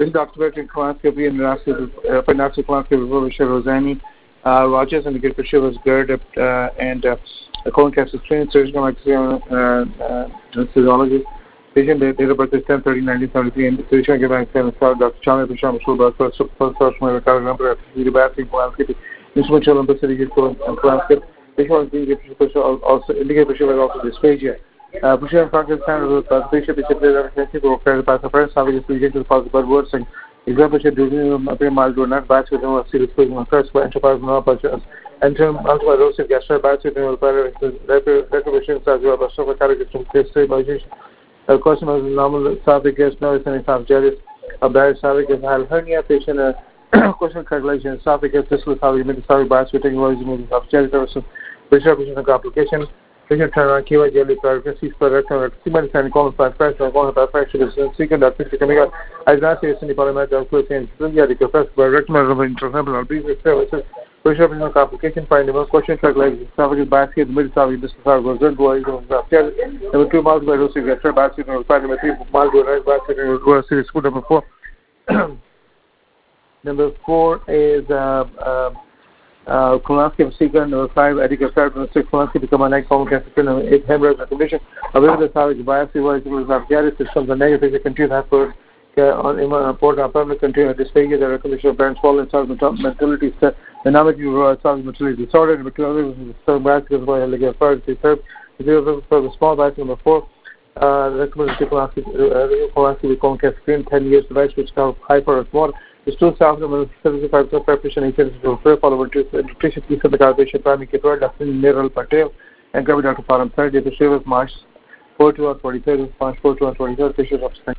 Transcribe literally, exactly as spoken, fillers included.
Doctor Bertrand Kalansky and Nasir Kalansky, Professor Rosani Rogers, and the good Bishop was Gerd and colon cancer screening surgical anesthesiologist. Patient date of birth is ten thirty nineteen seventy-three, and the patient given exam Doctor Chandra Prashant Mashul first first my record number the bathroom Kalansky, instrument Olympus City Kalansky. Patient was being also indicate patient was also dysphagia. Patient Frankenstein was patient patient relationship or fair pass of first having to the possible words and example should do a mild or not batch with a serious poison first by enterprise no purchase. Enter multiple rows of gastro batch with recommendations as well as so categories from stabilization. A question was normal esophagus, no esophagus, a bad esophagus, hernia patient, a question calculation, esophagus, distal esophagus, esophagus batch with technology of esophagus, bishop of complication, patient turnaround, K Y jelly, pregnancy, rectal, semen, and colon fat pressure, colon fat pressure, second, coming out. I did not say any polymath of protein, the first by rectal intrahepatic breathing services. Bishop of complication, finding one question calculation, esophagus basket, mid esophagus, distal esophagus, good boys, number two, multiple dosing, gastro basket, number five, number three, multiple right basket, number series, school number four. Number four is uh, uh, uh, colonoscopy sequence, number five, Eddicke Ferret, number six, colonoscopy become a neck, colon cancer, number eight, hemorrhage condition. Available esophagus biopsy was esophagus systems and negative, they continue to have for on report on permanent continuous dysphagia, the recommendation of parents swollen esophagus motility, dynamic esophagus motility disorder, number two, other is basket, by Eddicke Ferret, the third, the small basket, number four, uh, recommended colonoscopy colon cancer screen, ten years device, which called hyper or small. The stool south number seventy-five percent preparation and services will refer followed to nutrition piece of the carbocation primary care Doctor Mineral Patel and Governor Doctor Param third day the show was March four to one forty third March four to one forty third patient of